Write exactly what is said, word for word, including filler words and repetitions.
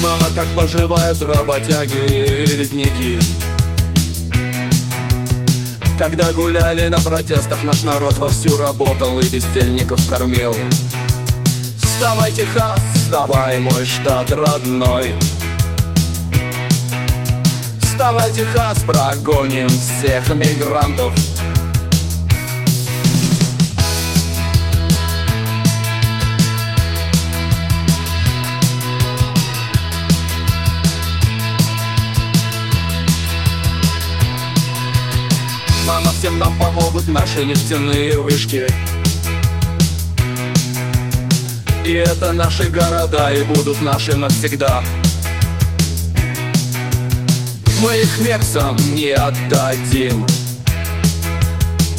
Мама, как поживают работяги и ледники. Когда гуляли на протестах, наш народ вовсю работал и бездельников кормил. Вставай, Техас, вставай, мой штат родной. Вставай, Техас, прогоним всех мигрантов. Мама, всем нам помогут наши нефтяные вышки. И это наши города, и будут наши навсегда. Мы их мексам не отдадим.